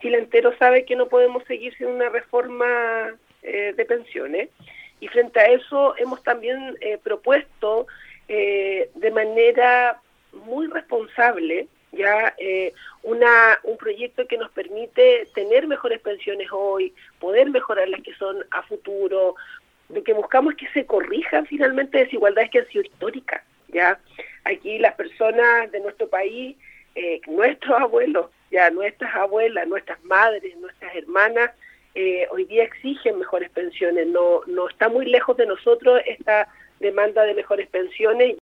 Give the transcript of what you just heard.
Chile entero sabe que no podemos seguir sin una reforma de pensiones, y frente a eso hemos también propuesto de manera muy responsable ya un proyecto que nos permite tener mejores pensiones hoy, poder mejorar las que son a futuro. Lo que buscamos es que se corrijan finalmente desigualdades que han sido históricas. Ya aquí las personas de nuestro país, nuestros abuelos, ya nuestras abuelas, nuestras madres, nuestras hermanas, hoy día exigen mejores pensiones. No está muy lejos de nosotros esta demanda de mejores pensiones.